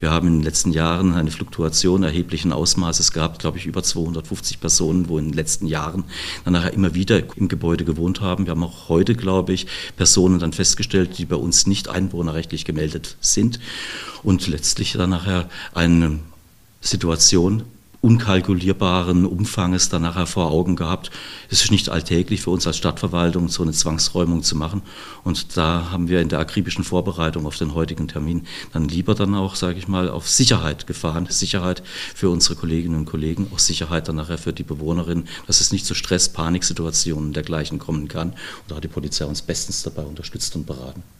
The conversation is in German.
Wir haben in den letzten Jahren eine Fluktuation erheblichen Ausmaßes gehabt, glaube ich, über 250 Personen, wo in den letzten Jahren dann nachher immer wieder im Gebäude gewohnt haben. Wir haben auch heute, glaube ich, Personen dann festgestellt, die bei uns nicht einwohnerrechtlich gemeldet sind und letztlich dann nachher eine Situation unkalkulierbaren Umfanges dann nachher vor Augen gehabt. Es ist nicht alltäglich für uns als Stadtverwaltung, so eine Zwangsräumung zu machen. Und da haben wir in der akribischen Vorbereitung auf den heutigen Termin dann lieber dann auch, sage ich mal, auf Sicherheit gefahren. Sicherheit für unsere Kolleginnen und Kollegen, auch Sicherheit dann nachher für die Bewohnerinnen, dass es nicht zu Stress-, Paniksituationen und dergleichen kommen kann. Und da hat die Polizei uns bestens dabei unterstützt und beraten.